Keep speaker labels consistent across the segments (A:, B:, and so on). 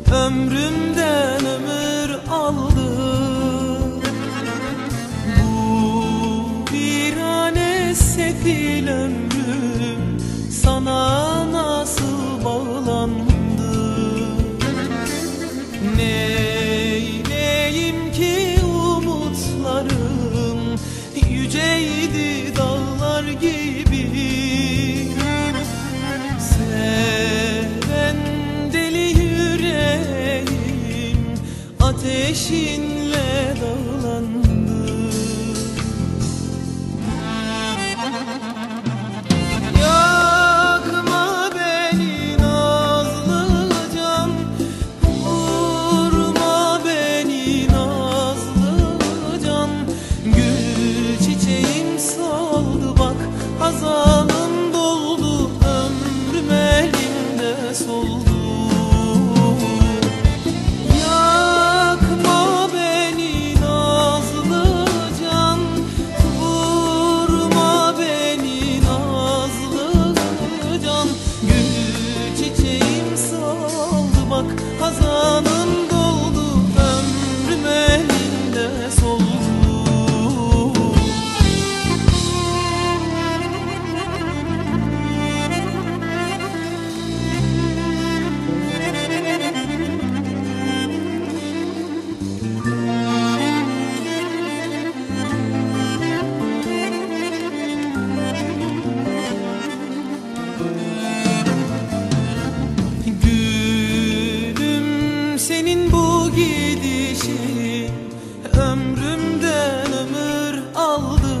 A: ömrümden ömür aldı. Bu virane sefil ömrüm sana nasıl bağlandı? Neyleyim ki umutlarım yüceydi dağlar gibi. Seven deli yüreğim ateşinle dağlandı. Yakma beni nazlı can, vurma beni nazlı can. Gül çiçeğim soldu bak, hazanım doldu, ömrüm elimde soldu. Yakma beni nazlı can, vurma beni nazlı can. Gül çiçeğim soldu bak, hazanım doldu, ömrüm elimde soldu. Gülüm senin bu gidişin ömrümden ömür aldı.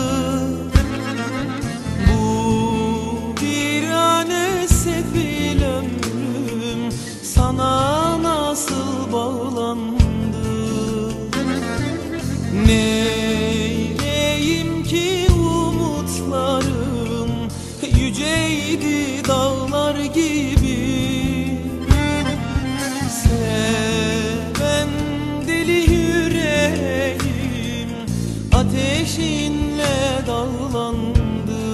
A: Bu virane sefil ömrüm sana nasıl bağlandı? Neyleyim ki umutlarım yüceydi dağlar gibi. Seven deli yüreğim ateşinle dağlandı.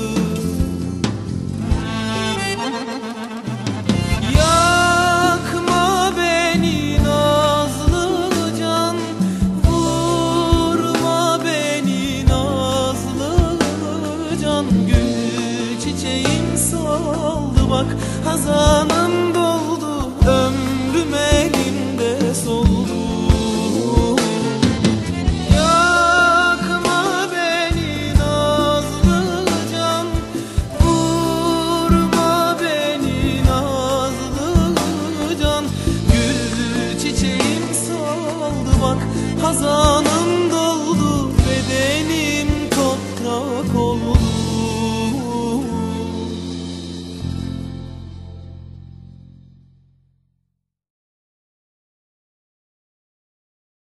A: Yakma beni nazlı can, vurma beni nazlı can. Gül çiçeğim soldu bak, hazanım doldu, ömrüm elimde soldu.